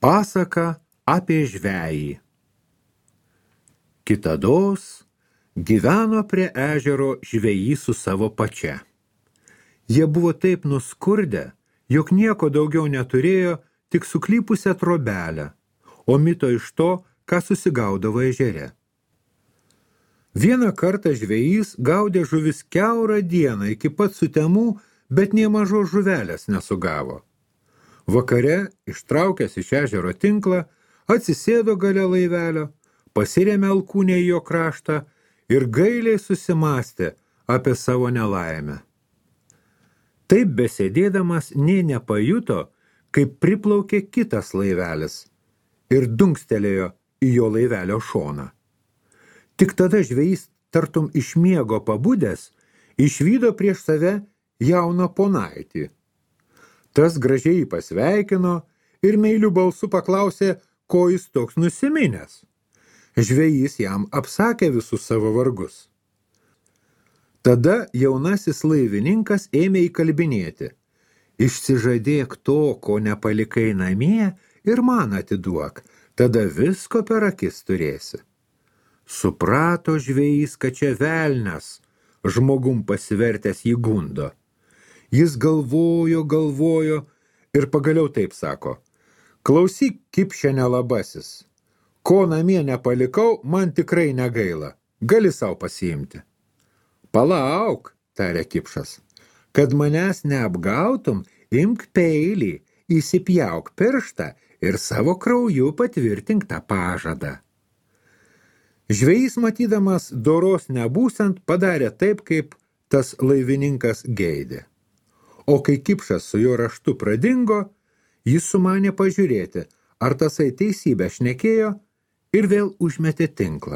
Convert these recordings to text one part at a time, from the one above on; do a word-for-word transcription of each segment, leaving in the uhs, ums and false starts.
Pasaka apie žvejį. Kitados gyveno prie ežero žvejys su savo pačia. Jie buvo taip nuskurdę, jog nieko daugiau neturėjo, tik suklypusią trobelę, o mito iš to, ką susigaudavo ežere. Vieną kartą žvejys gaudė žuvis kiaurą dieną iki pat sutemų, bet nė mažos žuvelės nesugavo. Vakare, ištraukęs iš ežero tinklą, atsisėdo gale laivelio, pasirėmė alkūnę į jo kraštą ir gailiai susimąstė apie savo nelaimę. Taip besėdėdamas nė nepajuto, kaip priplaukė kitas laivelis ir dunkstelėjo į jo laivelio šoną. Tik tada žvejys, tartum iš miego pabudęs, išvydo prieš save jauną ponaitį. Tas gražiai pasveikino ir meiliu balsu paklausė, ko jis toks nusiminęs. Žvejys jam apsakė visus savo vargus. Tada jaunasis laivininkas ėmė įkalbinėti. Išsižadėk to, ko nepalikai namie, ir man atiduok, tada visko per akis turėsi. Suprato žvejys, kad čia velnias, žmogum pasivertęs jį gundo. Jis galvojo, galvojo ir pagaliau taip sako: klausyk, kipšė nelabasis, ko namie nepalikau, man tikrai negaila, gali sau pasiimti. Palauk, tarė kipšas, kad manęs neapgautum, imk peilį, įsipjauk pirštą ir savo krauju patvirtink tą pažadą. Žvejys, matydamas doros nebūsant, padarė taip, kaip tas laivininkas geidė. O kai kipšas su jo raštu pradingo, jis sumanė pažiūrėti, ar tasai teisybę šnekėjo, ir vėl užmetė tinklą.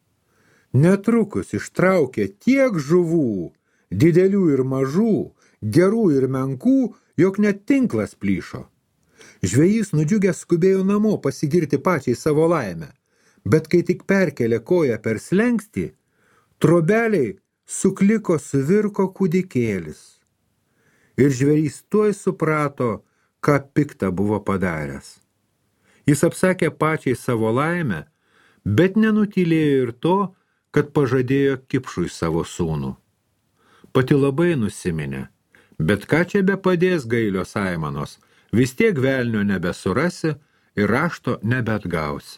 Netrukus ištraukė tiek žuvų, didelių ir mažų, gerų ir menkų, jog net tinklas plyšo. Žvejys nudžiugęs skubėjo namo pasigirti pačiai savo laimę, bet kai tik perkelė koją per slenkstį, trobeliai sukliko suvirko kūdikėlis. Ir žvejys tuoj suprato, ką piktą buvo padaręs. Jis apsakė pačiai savo laimę, bet nenutylėjo ir to, kad pažadėjo kipšui savo sūnų. Pati labai nusiminė, bet ką čia be padės gailios aimanos, vis tiek velnio nebesurasi ir rašto nebeatgausi.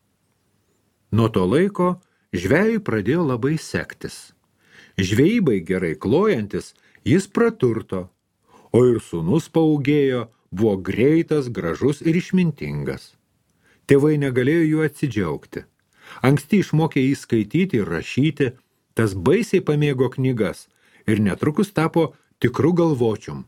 Nuo to laiko žvejui pradėjo labai sektis. Žvejybai gerai klojantis, jis praturto, o ir sūnus paaugėjo, buvo greitas, gražus ir išmintingas. Tėvai negalėjo jų atsidžiaugti. Anksti išmokė jį skaityti ir rašyti, tas baisiai pamėgo knygas ir netrukus tapo tikru galvočium.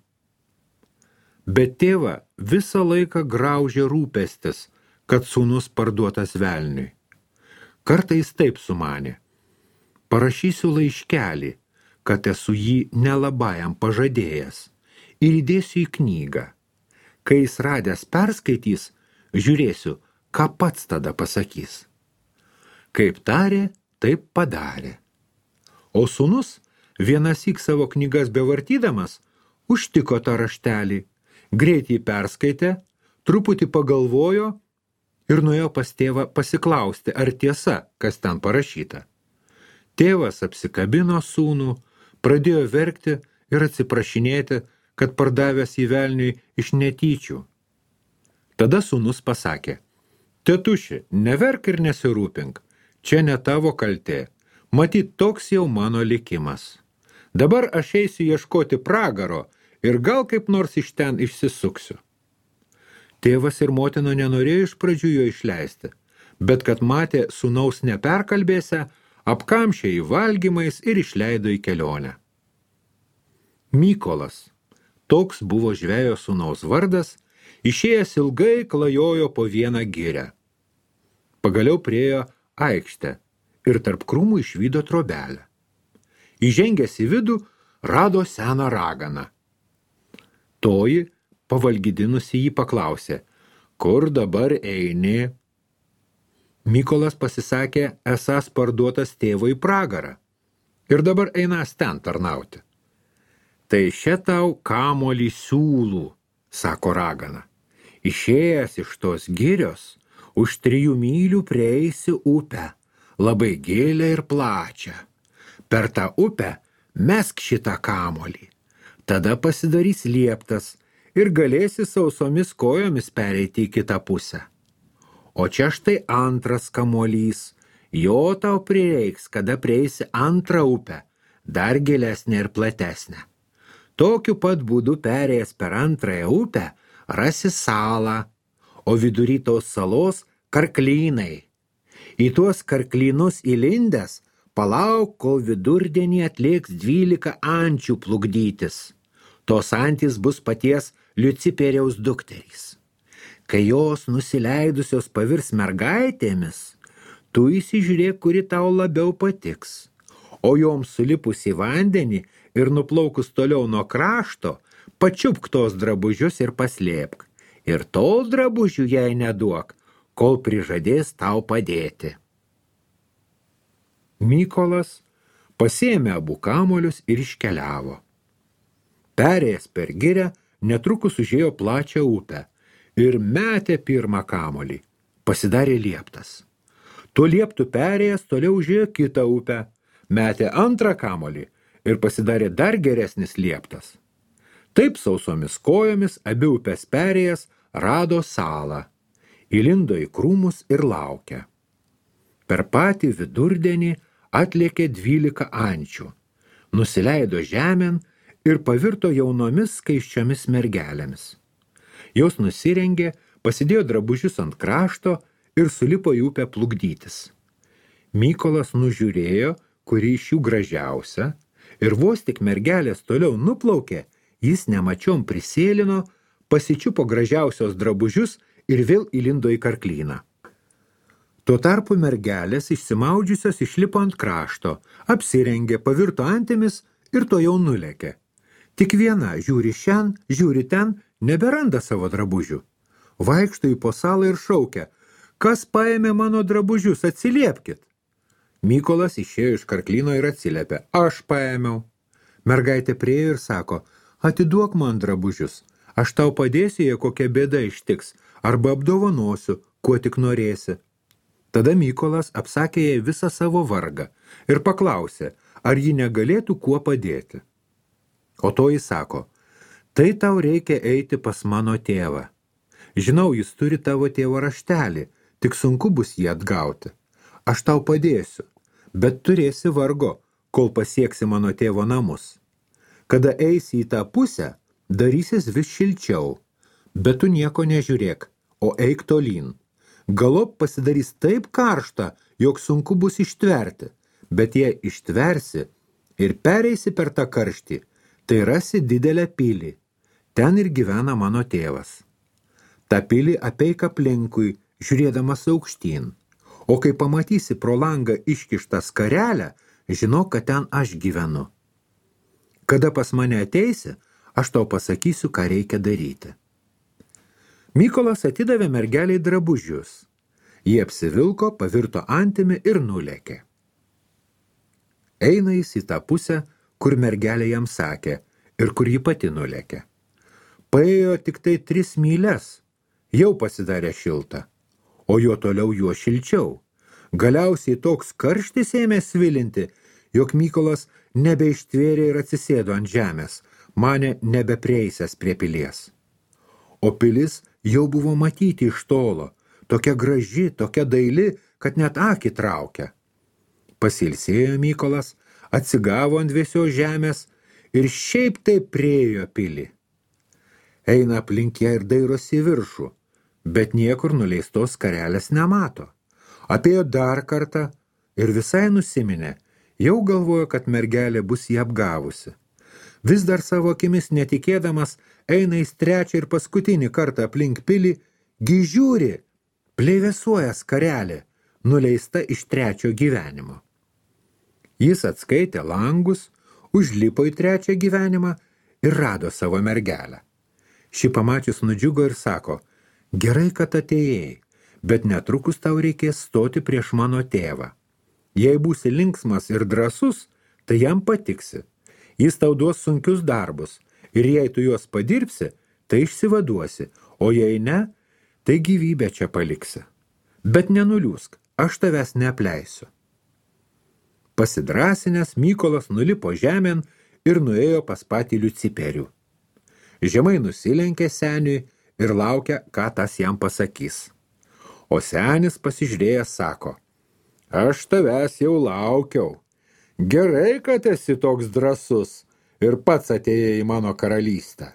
Bet tėvą visą laiką graužė rūpestis, kad sūnus parduotas velniui. Kartais taip sumanė: parašysiu laiškelį, kad esu jį nelabajam pažadėjęs, ir įdėsiu į knygą. Kai jis radęs perskaitys, žiūrėsiu, ką pats tada pasakys. Kaip tarė, taip padarė. O sūnus, vienąsyk savo knygas bevartydamas, užtiko tą raštelį, greit jį perskaitė, truputį pagalvojo ir nuėjo pas tėvą pasiklausti, ar tiesa, kas ten parašyta. Tėvas apsikabino sūnų, pradėjo verkti ir atsiprašinėti, kad pardavęs į velniui iš netyčių. Tada sūnus pasakė: tėtuši, neverk ir nesirūpink, čia ne tavo kaltė, matyt, toks jau mano likimas. Dabar aš eisiu ieškoti pragaro ir gal kaip nors iš ten išsisuksiu. Tėvas ir motina nenorėjo iš pradžių jo išleisti, bet kad matė sūnaus neperkalbėse, apkamšė į valgymais ir išleido į kelionę. Mykolas, toks buvo žvejo sūnaus vardas, išėjęs ilgai klajojo po vieną girią. Pagaliau priėjo aikštę ir tarp krūmų išvydo trobelę. Įžengęs į vidų, rado seną raganą. Toji, pavalgydinusi jį, paklausė: kur dabar eini? Mykolas pasisakė, esąs parduotas tėvo į pragarą ir dabar einas ten tarnauti. Tai še tau kamolį siūlų, sako ragana. Išėjęs iš tos girios, už trijų mylių prieisi upę, labai gilę ir plačią. Per tą upę mesk šitą kamolį. Tada pasidarys lieptas ir galėsi sausomis kojomis pereiti į kitą pusę. O čia štai antras kamuolys. Jo tau prireiks, kada prieisi antrą upę, dar gilesnę ir platesnę. Tokiu pat būdu perėjęs per antrąją upę, rasi salą, o vidury tos salos karklynai. Į tuos karklynus įlindęs, palauk, kol vidurdienį atlėks dvylika ančių plukdytis. Tos antys bus paties Liuciperiaus dukterys. Kai jos nusileidusios pavirs mergaitėmis, tu įsižiūrėk, kuri tau labiau patiks. O joms sulipus į vandenį ir nuplaukus toliau nuo krašto, pačiupk tos drabužius ir paslėpk. Ir tol drabužių jai neduok, kol prižadės tau padėti. Mykolas pasiėmė abu kamolius ir iškeliavo. Perėjęs per girią, netrukus užėjo plačią upę ir metė pirmą kamolį. Pasidarė lieptas. Tuo lieptu perėjęs toliau užėjo kitą upę, metė antrą kamolį ir pasidarė dar geresnis lieptas. Taip sausomis kojomis abi upės perėjęs rado salą, įlindo į krūmus ir laukė. Per patį vidurdienį atlėkė dvylika ančių, nusileido žemėn ir pavirto jaunomis skaisčiomis mergelėmis. Jos nusirengė, pasidėjo drabužius ant krašto ir sulipo į upę plukdytis. Mykolas nužiūrėjo, kuri iš jų gražiausia, ir vos tik mergelės toliau nuplaukė, jis nemačiom prisėlino, pasičiupo gražiausios drabužius ir vėl įlindo į karklyną. Tuo tarpu mergelės išsimaudžiusios išlipo ant krašto, apsirengė, pavirto antimis ir to jau nulėkė. Tik viena žiūri šen, žiūri ten, neberanda savo drabužių. Vaikšto į po salą ir šaukia: kas paėmė mano drabužius, atsiliepkit. Mykolas išėjo iš karklyno ir atsiliepė: aš paėmiau. Mergaitė priėjo ir sako: atiduok man drabužius, aš tau padėsiu, jei kokia bėda ištiks, arba apdovanosiu, kuo tik norėsi. Tada Mykolas apsakė jai visą savo vargą ir paklausė, ar ji negalėtų kuo padėti. O to jis sako: tai tau reikia eiti pas mano tėvą. Žinau, jis turi tavo tėvo raštelį, tik sunku bus jį atgauti. Aš tau padėsiu, bet turėsi vargo, kol pasieksi mano tėvo namus. Kada eisi į tą pusę, darysis vis šilčiau, bet tu nieko nežiūrėk, o eik tolyn. Galop pasidarys taip karšta, jog sunku bus ištverti, bet jei ištversi ir pereisi per tą karštį, tai rasi didelę pilį. Ten ir gyvena mano tėvas. Ta pilį apeik aplinkui, žiūrėdamas aukštyn. O kai pamatysi pro langą iškištą skarelę, žinok, kad ten aš gyvenu. Kada pas mane ateisi, aš tau pasakysiu, ką reikia daryti. Mykolas atidavė mergeliai drabužius. Jie apsivilko, pavirto antimi ir nulėkė. Eina jis į tą pusę, kur mergelė jam sakė ir kur ji pati nulėkė. Paėjo tik tai tris myles, jau pasidarė šilta, o jo toliau juo šilčiau. Galiausiai toks karštis ėmė svilinti, jog Mykolas nebeištvėrė ir atsisėdo ant žemės, manė nebeprieisęs prie pilies. O pilis jau buvo matyti iš tolo, tokia graži, tokia daili, kad net akį traukia. Pasilsėjo Mykolas, atsigavo ant vėsios žemės ir šiaip taip priėjo pilį. Eina aplink ją ir dairosi į viršų, bet niekur nuleistos skarelės nemato. Apėjo dar kartą ir visai nusiminė, jau galvojo, kad mergelė bus jį apgavusi. Vis dar savo akimis netikėdamas, eina į trečią ir paskutinį kartą aplink pilį, gi žiūri, plevėsuoja skarelė, nuleista iš trečio gyvenimo. Jis atskaitė langus, užlipo į trečią gyvenimą ir rado savo mergelę. Ši pamačius nudžiugo ir sako: gerai, kad atėjai, bet netrukus tau reikės stoti prieš mano tėvą. Jei būsi linksmas ir drąsus, tai jam patiksi. Jis tau duos sunkius darbus ir jei tu juos padirbsi, tai išsivaduosi, o jei ne, tai gyvybę čia paliksi. Bet nenuliūsk, aš tavęs neapleisiu. Pasidrasinęs, Mykolas nulipo žemėn ir nuėjo pas patį Liuciperių. Žemai nusilenkė seniui ir laukia, ką tas jam pasakys. O senis pasižiūrėjęs sako, aš tavęs jau laukiau. Gerai, kad esi toks drąsus ir pats atėjai į mano karalystę.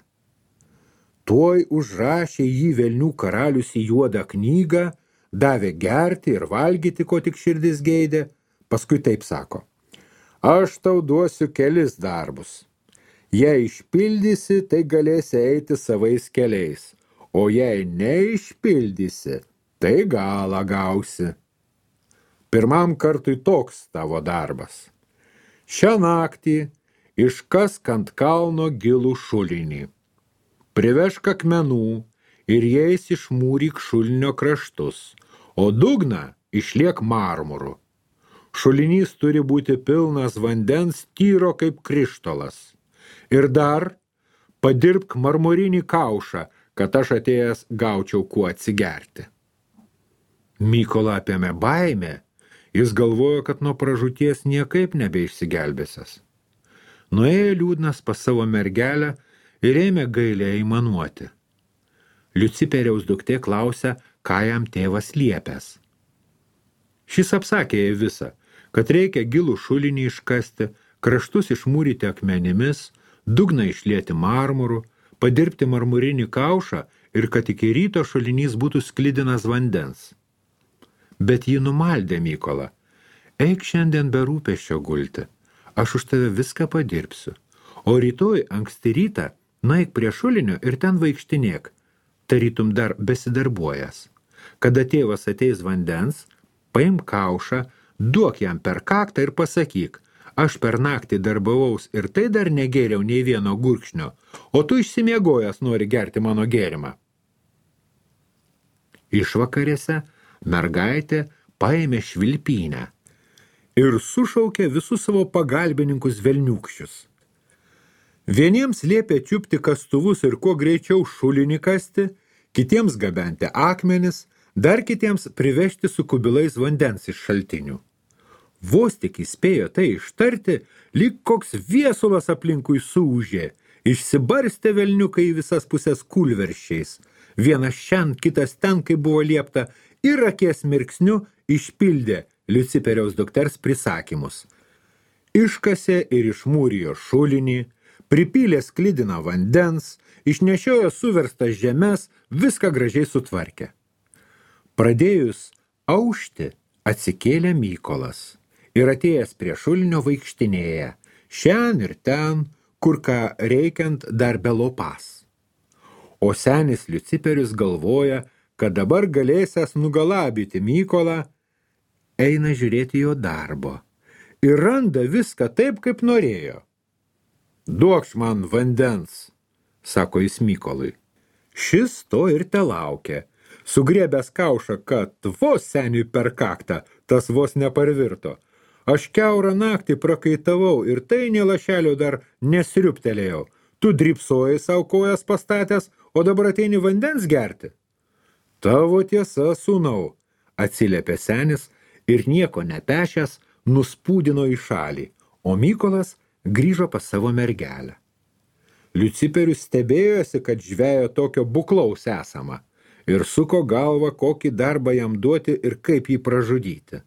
Tuoj užrašė jį velnių karalius į juodą knygą, davė gerti ir valgyti, ko tik širdis geidė, paskui taip sako, aš tau duosiu kelis darbus. Jei išpildysi, tai galėsi eiti savais keliais, o jei neišpildysi, tai galą gausi. Pirmam kartui toks tavo darbas. Šią naktį iškask ant kalno gilų šulinį. Privešk akmenų ir jais išmūryk šulinio kraštus, o dugną išliek marmuru. Šulinys turi būti pilnas vandens tyro kaip krištolas. Ir dar padirbk marmurinį kaušą, kad aš atėjęs gaučiau kuo atsigerti. Mykolą apėmė baimė, jis galvojo, kad nuo pražūties niekaip nebeišsigelbėsias. Nuėjo liūdnas pas savo mergelę ir ėmė gailiai aimanuoti. Liuciperiaus duktė klausia, ką jam tėvas liepęs. Šis apsakė jai visą, kad reikia gilų šulinį iškasti, kraštus išmūryti akmenimis, dugną išlieti marmuru, padirbti marmurinį kaušą ir kad iki ryto šulinys būtų sklidinas vandens. Bet ji numaldė Mykolą. Eik šiandien be rūpesčio gulti, aš už tave viską padirbsiu, o rytoj anksti rytą nueik prie šulinio ir ten vaikštinėk, tarytum dar besidarbuojas. Kada tėvas ateis vandens, paimk kaušą, duok jam per kaktą ir pasakyk, aš per naktį darbavaus ir tai dar negėriau nei vieno gurkšnio, o tu išsimiegojęs nori gerti mano gėrimą. Išvakarėse mergaitė paėmė švilpynę ir sušaukė visus savo pagalbininkus velniūkščius. Vieniems liepė čiupti kastuvus ir kuo greičiau šulinį kasti, kitiems gabenti akmenis, dar kitiems privežti su kubilais vandens iš šaltinių. Vos tik įspėjo tai ištarti, lyg koks viesulas aplinkui suūžė, išsibarstė velniukai į visas pusės kulverščiais, vienas šiandien, kitas ten, kai buvo liepta, ir akies mirksniu išpildė Liuciperiaus dukters prisakymus. Iškasė ir išmūrijo šulinį, pripylė sklidiną vandens, išnešiojo suverstas žemes, viską gražiai sutvarkė. Pradėjus aušti, atsikėlė Mykolas ir atėjęs prie šulinio vaikštinėja, šen ir ten, kur ką reikiant dar belopas. O senis Liuciperis galvoja, kad dabar galėsęs nugalabyti Mykolą, eina žiūrėti jo darbo ir randa viską taip, kaip norėjo. Duokš man vandens, sako jis Mykolui. Šis to ir te laukia. Sugriebęs kaušą, kad vos seniui per kaktą, tas vos neparvirto. Aš kiaurą naktį prakaitavau ir tai nė lašelio dar nesriuptelėjau. Tu drybsojai savo kojas pastatęs, o dabar ateini vandens gerti. Tavo tiesa, sūnau, atsiliepė senis ir nieko nepešęs nuspūdino į šalį, o Mykolas grįžo pas savo mergelę. Liuciperius stebėjosi, kad žvejo tokio buklaus esama ir suko galvą, kokį darbą jam duoti ir kaip jį pražudyti.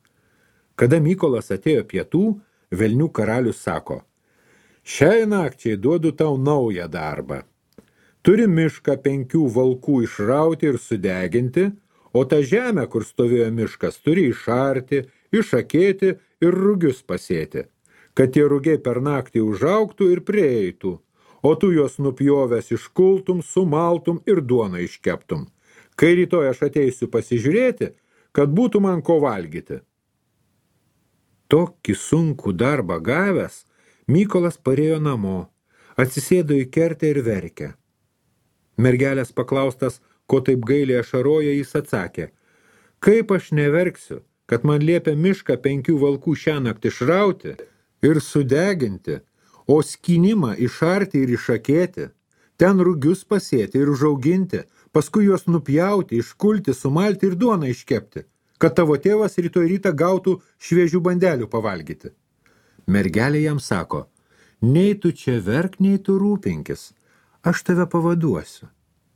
Kada Mykolas atėjo pietų, velnių karalius sako, šiai nakčiai duodu tau naują darbą. Turi mišką penkių valkų išrauti ir sudeginti, o tą žemę, kur stovėjo miškas, turi išarti, išakėti ir rugius pasėti, kad tie rugiai per naktį užaugtų ir prieitų, o tu juos nupjovęs iškultum, sumaltum ir duoną iškeptum. Kai rytoj aš ateisiu pasižiūrėti, kad būtų man ko valgyti. Tokį sunkų darbą gavęs, Mykolas parėjo namo, atsisėdo į kertę ir verkė. Mergelės paklaustas, ko taip gailiai ašaroja, jis atsakė, kaip aš neverksiu, kad man liepia mišką penkių valkų šiąnakt išrauti ir sudeginti, o skynimą išarti ir išakėti, ten rugius pasėti ir užauginti, paskui juos nupjauti, iškulti, sumalti ir duoną iškepti, kad tavo tėvas rytoj rytą gautų šviežių bandelių pavalgyti. Mergelė jam sako, nei tu čia verk, nei tu rūpinkis, aš tave pavaduosiu.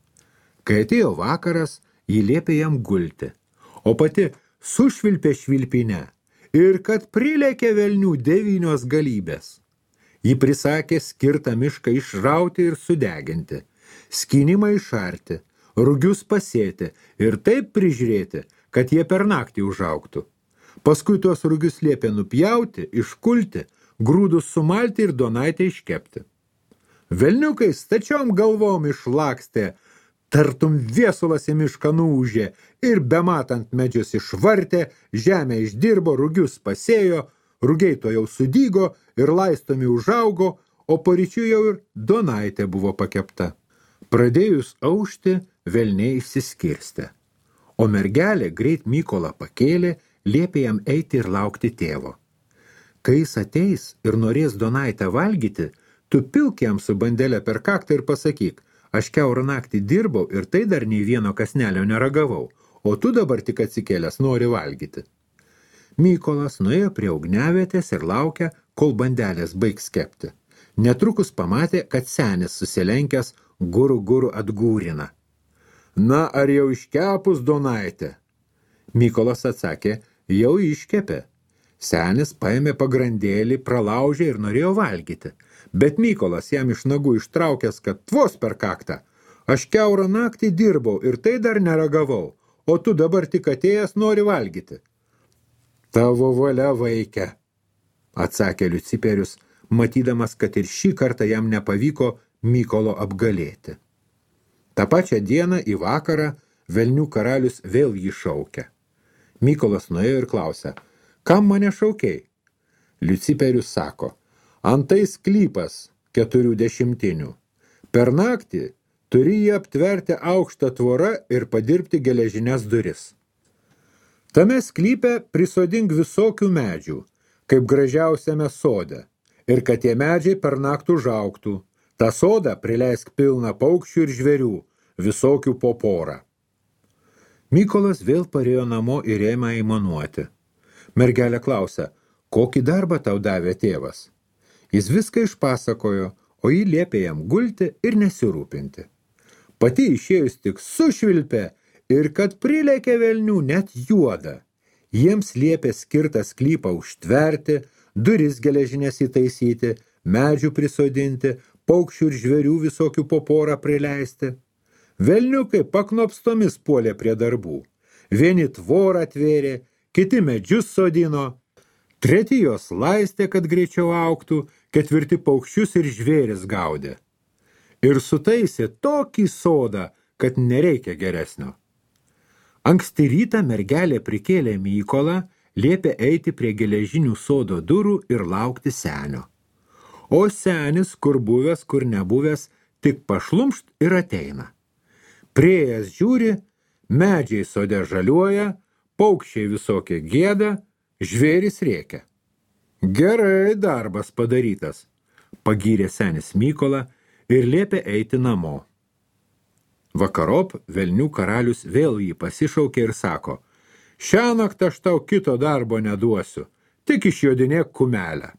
Kai atėjo vakaras, ji liepė jam gulti, o pati sušvilpė švilpinę ir kad prilėkė velnių devynios galybės. Ji prisakė skirtą mišką išrauti ir sudeginti, skynimą išarti, rugius pasėti ir taip prižiūrėti, kad jie per naktį užaugtų. Paskui tuos rugius liepė nupjauti, iškulti, grūdus sumalti ir duonaitę iškepti. Velniukai stačiom galvom išlakstė, tartum viesulas į mišką nuūžė ir bematant medžius išvartė, žemę išdirbo, rugius pasėjo, rugiai to jau sudygo ir laistomi užaugo, o paryčių jau ir duonaitė buvo pakepta. Pradėjus aušti, velniai išsiskirstė. O mergelė greit Mykolą pakėlė, liepė jam eiti ir laukti tėvo. Kai jis ateis ir norės duonaitę valgyti, tu pilk jam su bandelė per kaktą ir pasakyk, aš kiaurą naktį dirbau ir tai dar nei vieno kasnelio neragavau, o tu dabar tik atsikėlęs nori valgyti. Mykolas nuėjo prie ugniavietės ir laukė, kol bandelės baigs kepti. Netrukus pamatė, kad senis susilenkęs guru guru atgūrina. Na, ar jau iškepus duonaitę? Mykolas atsakė, jau iškepė. Senis paėmė pagrandėlį, pralaužė ir norėjo valgyti. Bet Mykolas jam iš nagų ištraukęs, kad tvos per kaktą. Aš kiaurą naktį dirbau ir tai dar neragavau, o tu dabar tik atėjęs nori valgyti. Tavo valia, vaike, atsakė Liuciperius, matydamas, kad ir šį kartą jam nepavyko Mykolo apgalėti. Ta pačią dieną į vakarą velnių karalius vėl jį šaukia. Mykolas nuėjo ir klausė, kam mane šaukiai? Liuciperius sako, antai sklypas keturių dešimtinių. Per naktį turi jį aptverti aukštą tvorą ir padirbti geležines duris. Tame sklype prisodink visokių medžių, kaip gražiausiame sode, ir kad tie medžiai per naktį užaugtų. Ta sodą prileisk pilną paukščių ir žvėrių, visokių po porą. Mykolas vėl parėjo namo ir ėmė aimanuoti. Mergelė klausė, kokį darbą tau davė tėvas? Jis viską išpasakojo, o jį liepė jam gulti ir nesirūpinti. Pati išėjus tik sušvilpė ir kad prilėkė velnių net juoda. Jiems liepė skirtą sklypą užtverti, duris geležinės įtaisyti, medžių prisodinti, paukščių ir žvėrių visokių po porą prileisti. Velniukai paknopstomis puolė prie darbų. Vieni tvorą atvėrė, kiti medžius sodino, treti jos laistė, kad greičiau augtų, ketvirti paukščius ir žvėris gaudė. Ir sutaisė tokį sodą, kad nereikia geresnio. Anksti rytą mergelė prikėlė Mykolą, liepė eiti prie geležinių sodo durų ir laukti senio. O senis, kur buvęs, kur nebuvęs, tik pašlumšt ir ateina. Priėjęs žiūri, medžiai sode žaliuoja, paukščiai visokie gieda, žvėris rėkia. Gerai darbas padarytas, pagyrė senis Mykolą ir liepė eiti namo. Vakarop velnių karalius vėl jį pasišaukė ir sako, šiąnakt aš tau kito darbo neduosiu, tik išjodinėk kumelę.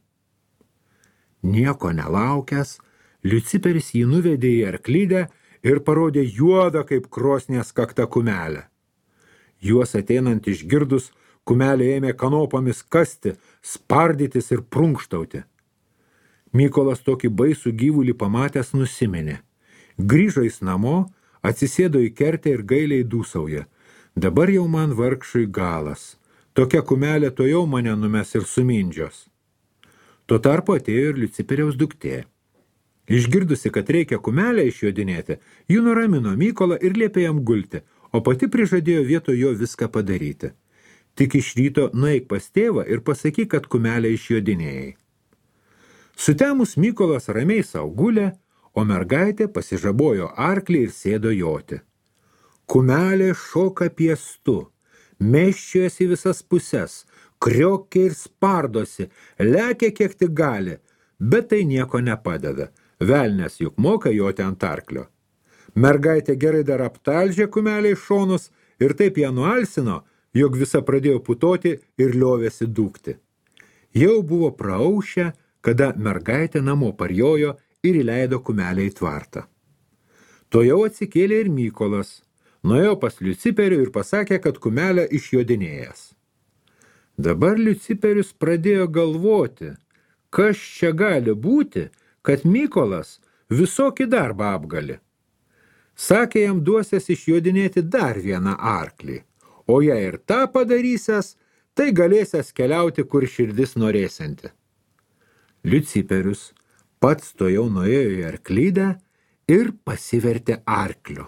Nieko nelaukęs, Liuciperis jį nuvedė į arklydę ir parodė juodą kaip krosnės kakta kumelę. Juos ateinant išgirdus, kumelė ėmė kanopomis kasti, spardytis ir prunkštauti. Mykolas tokį baisų gyvulį pamatęs nusiminė. Grįžo jis namo, atsisėdo į kertę ir gailiai dūsauja. Dabar jau man vargšui galas. Tokia kumelė to jau mane numes ir sumindžios. Tuo tarpu atėjo ir Liuciperiaus duktė. Išgirdusi, kad reikia kumelę išjodinėti, ji nuramino Mykolą ir liepė jam gulti, o pati prižadėjo vietoj jo viską padaryti. Tik iš ryto nueik pas tėvą ir pasakyk, kad kumelę išjodinėjai. Sutemus Mykolas ramiai sau gulė, o mergaitė pasižabojo arklį ir sėdo joti. Kumelė šoka piestu, meščiojasi į visas puses, kriokia ir spardosi, lekia kiek tik gali, bet tai nieko nepadeda. Velnias juk moka joti ant arklio. Mergaitė gerai dar aptalžė kumelę iš šonus ir taip ją nualsino, jog visa pradėjo putoti ir liovėsi dūkti. Jau buvo praaušę, kada mergaitė namo parjojo ir įleido kumelę į tvartą. Tuojau atsikėlė ir Mykolas, nuėjo pas Liuciperių ir pasakė, kad kumelę išjodinėjęs. Dabar Liuciperius pradėjo galvoti, kas čia gali būti, kad Mykolas visokį darbą apgali. Sakė jam duosias išjodinėti dar vieną arklį, o jei ir tą padarysias, tai galėsias keliauti, kur širdis norėsianti. Liuciperius pats to jau nuėjo į arklydę ir pasivertė arkliu.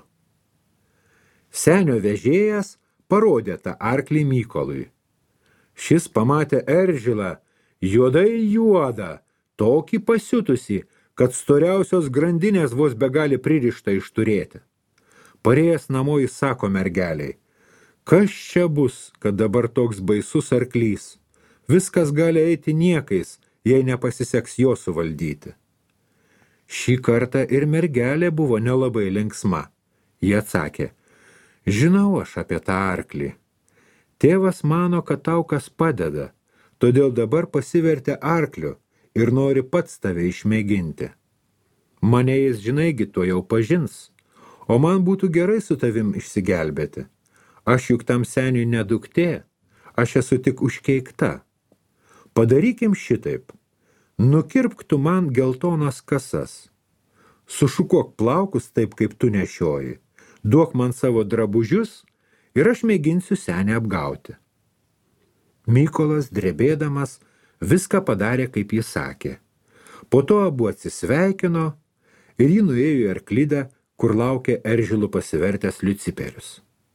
Senio vežėjas parodė tą arklį Mykolui. Šis pamatė eržilą, juodai juodą, tokį pasiutusį, kad storiausios grandinės vos begali pririštą išturėti. Parėjęs namo jis sako mergeliai, kas čia bus, kad dabar toks baisus arklys? Viskas gali eiti niekais, jei nepasiseks jo suvaldyti. Šį kartą ir mergelė buvo nelabai linksma. Jie atsakė, žinau aš apie tą arklį. Tėvas mano, kad tau kas padeda, todėl dabar pasivertė arkliu ir nori pats tave išmėginti. Mane jis, žinaigi, to jau pažins, o man būtų gerai su tavim išsigelbėti. Aš juk tam seniui neduktė, aš esu tik užkeikta. Padarykim šitaip. Nukirpk tu man geltonas kasas. Sušukuok plaukus taip, kaip tu nešioji. Duok man savo drabužius ir aš mėginsiu senę apgauti. Mykolas, drebėdamas, viską padarė, kaip jis sakė. Po to abu atsisveikino ir jį nuėjo į arklydę, kur laukė eržilų pasivertęs Liuciperius.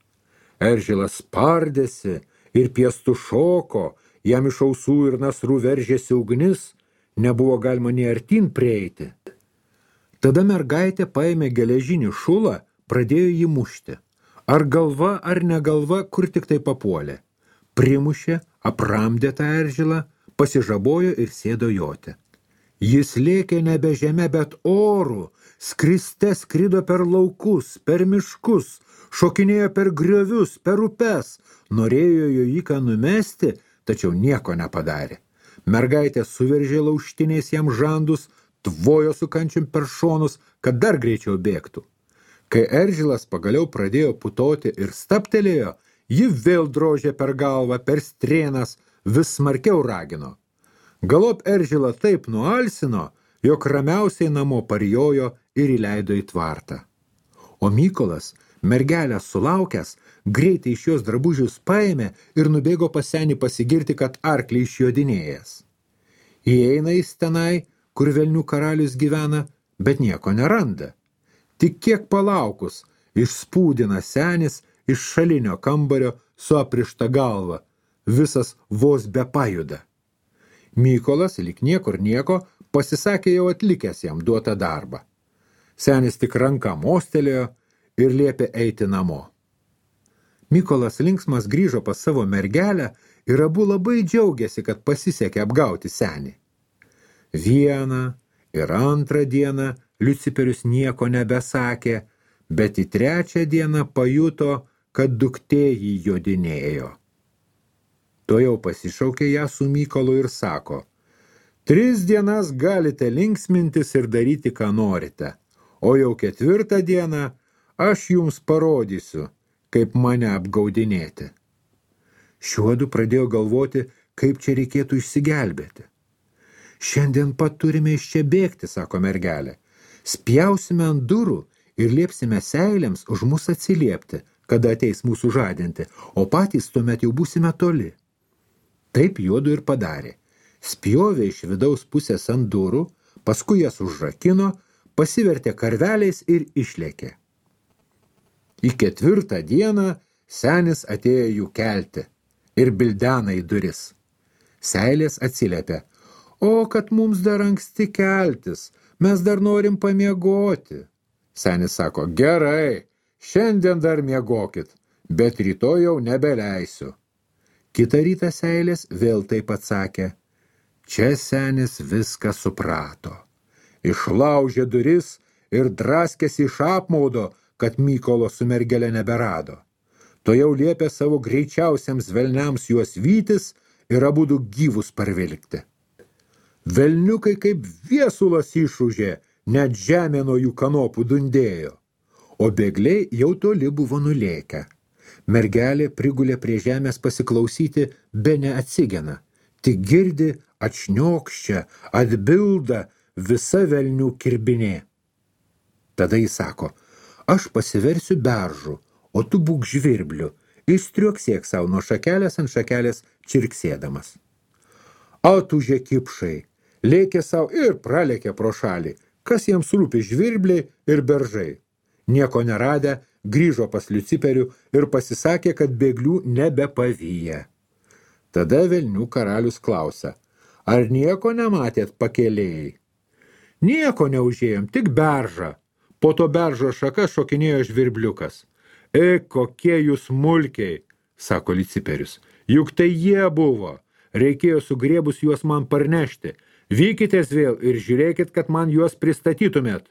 Eržilas spardėsi ir piestu šoko, jam iš ausų ir nasrų veržėsi ugnis, nebuvo galima nei artin prieiti. Tada mergaitė paėmė geležinį šulą, pradėjo jį mušti. Ar galva, ar ne galva, kur tik tai papuolė. Primušė, apramdė tą eržilą, pasižabojo ir sėdo joti. Jis lėkė nebe žeme, bet oru, skriste skrido per laukus, per miškus, šokinėjo per griovius, per upes, norėjo jojiką numesti, tačiau nieko nepadarė. Mergaitė suveržė lauštiniais jam žandus, tvojo su kančium per šonus, kad dar greičiau bėgtų. Kai eržilas pagaliau pradėjo putoti ir staptelėjo, ji vėl drožė per galvą, per strėnas, vis smarkiau ragino. Galop eržilą taip nualsino, jog ramiausiai namo parjojo ir įleido į tvartą. O Mykolas, mergelę sulaukęs, greitai iš jos drabužius paėmė ir nubėgo pas senį pasigirti, kad arklį išjodinėjęs. Įeina jis tenai, kur velnių karalius gyvena, bet nieko neranda. Tik kiek palaukus, išspūdina senis iš šalinio kambario su aprišta galva, visas vos be pajuda. Mykolas, lyg niekur nieko, pasisakė jau atlikęs jam duotą darbą. Senis tik ranką mostelėjo ir liepė eiti namo. Mykolas linksmas grįžo pas savo mergelę ir abu labai džiaugiasi, kad pasisekė apgauti senį. Vieną ir antrą dieną Liuciperius nieko nebesakė, bet į trečią dieną pajuto, kad duktė jį jodinėjo. To jau pasišaukė ją su Mykolu ir sako, tris dienas galite linksmintis ir daryti, ką norite, o jau ketvirtą dieną aš jums parodysiu, kaip mane apgaudinėti. Šiuodu pradėjo galvoti, kaip čia reikėtų išsigelbėti. Šiandien pat turime iš čia bėgti, sako mergelė. Spjausime ant durų ir liepsime seilėms už mus atsiliepti, kada ateis mūsų žadinti, o patys tuomet jau būsime toli. Taip juodu ir padarė. Spjovė iš vidaus pusės ant durų, paskui jas užrakino, pasivertė karveliais ir išlėkė. Į ketvirtą dieną senis atėjo jų kelti ir bildena į duris. Seilės atsiliepė, o kad mums dar anksti keltis, mes dar norim pamiegoti. Senis sako, gerai, šiandien dar miegokit, bet rytoj jau nebeleisiu. Kitą rytą seilės vėl taip atsakė. Čia senis viską suprato. Išlaužė duris ir draskėsi iš apmaudo, kad Mykolo su mergele neberado. To jau liepė savo greičiausiams velniams juos vytis ir abudu gyvus parvilkti. Velniukai kaip viesulas išūžė, net žemė nuo jų kanopų dundėjo, o bėgliai jau toli buvo nulėkę. Mergelė prigulė prie žemės pasiklausyti, be neatsigena, tik girdi atšniokščia, atbilda visa velnių kirbinė. Tada jis sako, aš pasiversiu beržu, o tu būk žvirbliu, įstriuoksėk savo nuo šakelės ant šakelės čirksėdamas. Atūžė kipšai, lėkė savo ir pralėkė pro šalį, kas jiems rūpi žvirbliai ir beržai. Nieko neradę, grįžo pas Liuciperių ir pasisakė, kad bėglių nebepavyja. Tada velnių karalius klausia, ar nieko nematėt pakėlėjai? Nieko neužėjom, tik beržą. Po to beržo šaka šokinėjo žvirbliukas. E, kokie jūs mulkiai, sako Liuciperius, juk tai jie buvo. Reikėjo sugriebus juos man parnešti. Vykitės vėl ir žiūrėkit, kad man juos pristatytumėt.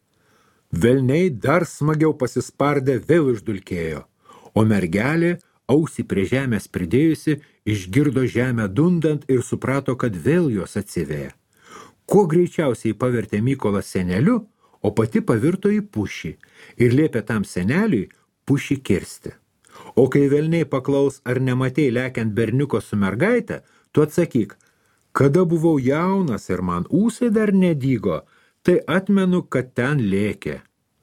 Velniai dar smagiau pasispardė vėl išdulkėjo, o mergelė, ausį prie žemės pridėjusi, išgirdo žemę dundant ir suprato, kad vėl jos atsivėja. Kuo greičiausiai pavertė Mykolą seneliu, o pati pavirto į pušį ir liepė tam seneliui pušį kirsti. O kai velniai paklaus, ar nematei lekiant berniuko su mergaite, tu atsakyk, kada buvau jaunas ir man ūsai dar nedygo, tai atmenu, kad ten lėkė.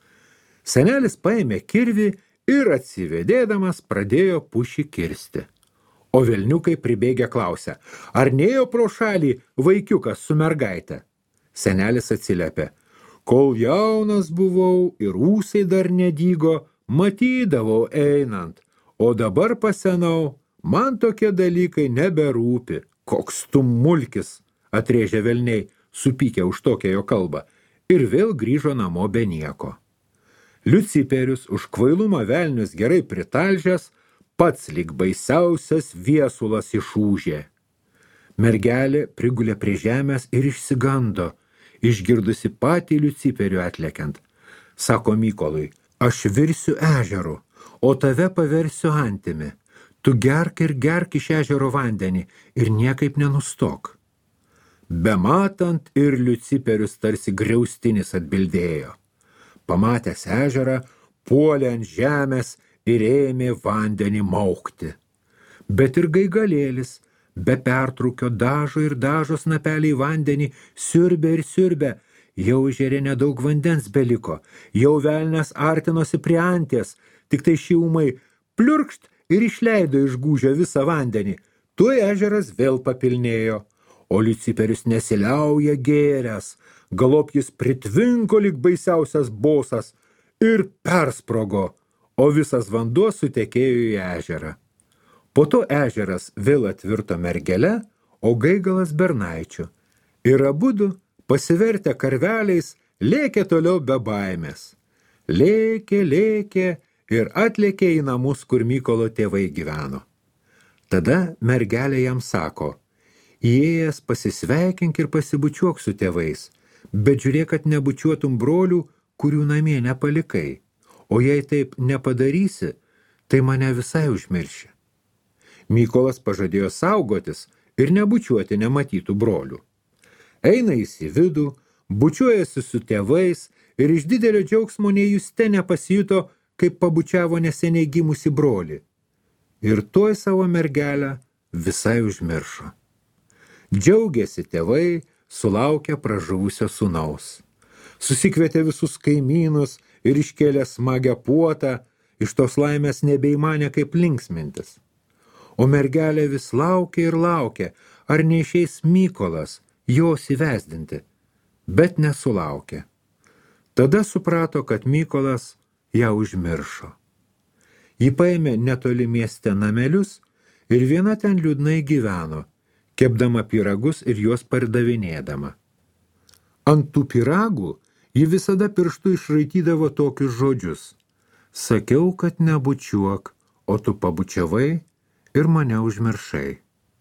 Senelis paėmė kirvį ir atsivedėdamas pradėjo pušį kirsti. O velniukai pribėgę klausia, ar nėjo pro šalį vaikiukas su mergaite? Senelis atsiliepė, kol jaunas buvau ir ūsai dar nedygo, matydavau einant, o dabar pasenau, man tokie dalykai neberūpi. Koks tu mulkis, atrėžė velniai, supykę už tokią jo kalbą, ir vėl grįžo namo be nieko. Liuciperius už kvailumą velnius gerai pritalžęs, pats lyg baisiausias viesulas išūžė. Mergelė prigulė prie žemės ir išsigando, išgirdusi patį Liuciperių atlekiant. Sako Mykolui, aš virsiu ežeru, o tave paversiu antimi. Tu gerk ir gerk iš ežero vandenį ir niekaip nenustok. Bematant ir Liuciperius tarsi griaustinis atbildėjo. Pamatęs ežerą, puolė ant žemės ir ėmė vandenį maukti. Bet ir gaigalėlis, be pertrūkio dažo ir dažo snapeliai vandenį, siurbė ir siurbė, jau ežere nedaug vandens beliko, jau velnias artinosi prie anties, tik tai šį ūmai pliurkšt ir išleido iš gūžio visą vandenį. Tuoj ežeras vėl papilnėjo, o Liuciperius nesiliauja gėręs, galop jis pritvinko lyg baisiausias bosas ir persprogo, o visas vanduo sutekėjo į ežerą. Po to ežeras vėl atvirto mergele, o gaigalas bernaičiu. Ir abudu, pasivertę karveliais, lėkė toliau be baimės. Lėkė, lėkė ir atlėkė į namus, kur Mykolo tėvai gyveno. Tada mergelė jam sako, įėjęs pasisveikink ir pasibučiuok su tėvais, bet žiūrėk, kad nebučiuotum brolių, kurių namie nepalikai, o jei taip nepadarysi, tai mane visai užmirši. Mykolas pažadėjo saugotis ir nebučiuoti nematytų brolių. Eina jis į vidų, bučiuojasi su tėvais ir iš didelio džiaugsmo nejuste nepasijuto, kaip pabučiavo neseniai gimusi brolį. Ir tuoj savo mergelę visai užmiršo. Džiaugėsi tėvai, sulaukę pražuvusio sūnaus. Susikvietė visus kaimynus ir iškėlė smagią puotą, iš tos laimės nebeįmanė kaip linksmintis. O mergelė vis laukė ir laukė, ar neišeis Mykolas jos įvesdinti, bet nesulaukė. Tada suprato, kad Mykolas ją užmiršo. Ji paėmė netoli mieste namelius ir viena ten liūdnai gyveno, kepdama pyragus ir juos pardavinėdama. Ant tų pyragų ji visada pirštu išraitydavo tokius žodžius. Sakiau, kad nebučiuok, o tu pabučiavai ir mane užmiršai.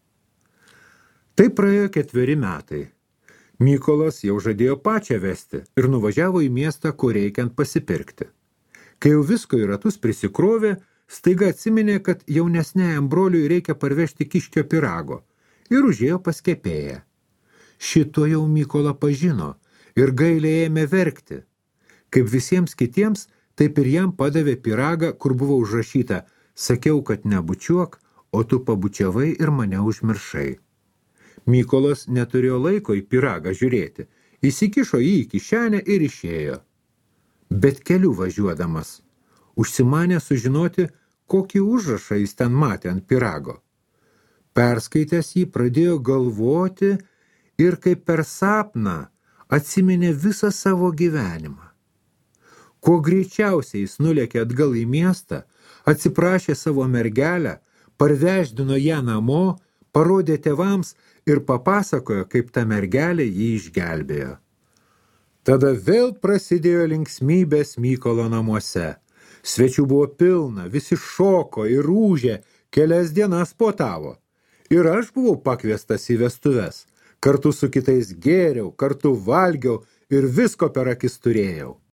Tai praėjo ketveri metai. Mykolas jau žadėjo pačią vesti ir nuvažiavo į miestą, kur reikiant pasipirkti. Kai jau visko į ratus prisikrovė, staiga atsiminė, kad jaunesniajam broliui reikia parvežti kiškio pyrago ir užėjo pas kepėją. Šito jau Mykolą pažino ir gailiai ėmė verkti. Kaip visiems kitiems, taip ir jam padavė pyragą, kur buvo užrašyta: sakiau, kad nebučiuok, o tu pabučiavai ir mane užmiršai. Mykolas neturėjo laiko į pyragą žiūrėti, įsikišo jį į kišenę ir išėjo. Bet keliu važiuodamas užsimanė sužinoti, kokį užrašą jis ten matė ant pyrago. Perskaitęs jį pradėjo galvoti ir kaip per sapną atsiminė visą savo gyvenimą. Kuo greičiausiai jis nulėkė atgal į miestą, atsiprašė savo mergelę, parveždino ją namo, parodė tėvams ir papasakojo, kaip ta mergelė jį išgelbėjo. Tada vėl prasidėjo linksmybės Mykolo namuose. Svečių buvo pilna, visi šoko ir ūžė, kelias dienas puotavo. Ir aš buvau pakviestas į vestuves. Kartu su kitais gėriau, kartu valgiau ir visko per akis turėjau.